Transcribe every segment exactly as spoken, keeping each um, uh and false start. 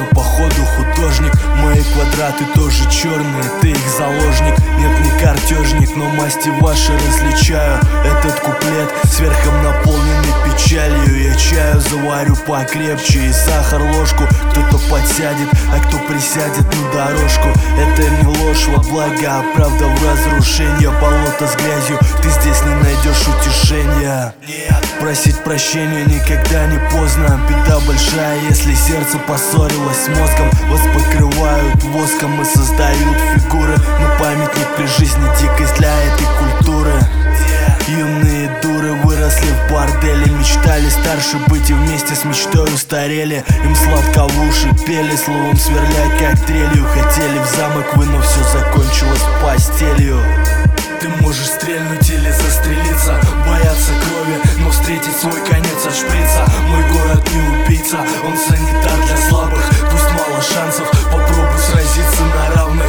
походу художник. Мои квадраты тоже черные, ты их заложник. Нет, не картежник, но масти ваши различаю. Этот куплет сверхом наполненный печалью. Я чаю заварю покрепче и сахар ложку. Кто-то подсядет, а кто присядет на дорожку. Это не ложь во благо, а правда в разрушение. Болото с грязью, ты здесь не найдешь утешения. Нет, просить прощения никогда не поздно. Беда большая, если сердце поссорилось с мозгом. Вас покрывают воском и создают фигуры, но памятник при жизни дикость для этой культуры. Юные дуры выросли в борделе, мечтали старше быть и вместе с мечтой устарели. Им сладко в уши пели, словом сверляя как трелью. Хотели в замок вы, но все закончилось постелью. Ты можешь стрельнуть или застрелиться, бояться крови, но встретить свой конец от шприца. Мой город не убийца, он санитар для слабых. Пусть мало шансов, попробуй сразиться на равных.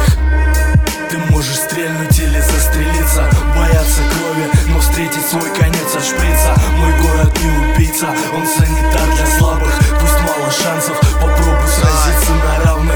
Ты можешь стрельнуть или застрелиться, бояться крови, но встретить свой конец от шприца. Мой город не убийца, он санитар для слабых. Пусть мало шансов, попробуй сразиться на равных.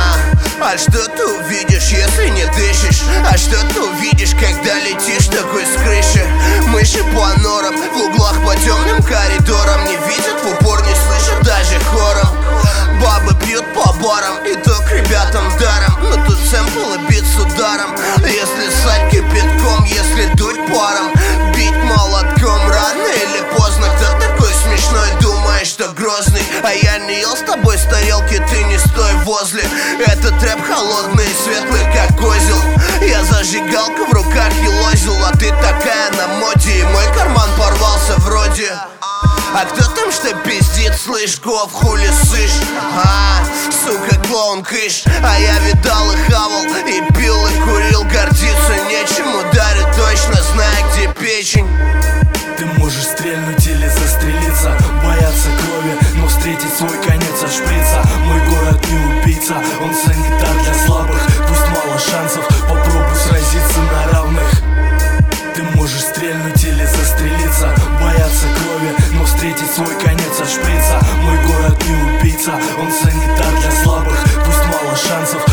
А что ты увидишь, если не дышишь? А что ты увидишь, когда летишь такой с крыши? Мыши по норам, в углах по темным коридорам. Не видят в упор, не слышат даже хором. Бабы пьют по барам, и то к ребятам даром. Но тут сэмпл и бит с ударом. Если ссать кипятком, если дуть паром, бить молотком рано или поздно. Кто такой смешной, думаешь, что грозный? А я не ел с тобой с тарелки, ты не стой возле. Этот рэп холодный и светлый, как козел. Я зажигалка в руках и лозил, а ты такая на моде, и мой карман порвался вроде. А кто там что пиздит, слышь, гов, хули сышь? А, сука, клоун кыш. А я видал и хавал, и пил, и курил. Гордиться нечем, ударит точно, зная, где печень. Ты можешь стрельнуть или застрелиться, бояться крови, но встретить свой конец от шприца. Мой город не убийца, он санитар для слабых. Пусть мало шансов, попробуй сразиться на равных. Ты можешь стрельнуть или застрелиться, бояться крови, но встретить свой конец от шприца. Мой город не убийца, он санитар для слабых. Пусть мало шансов,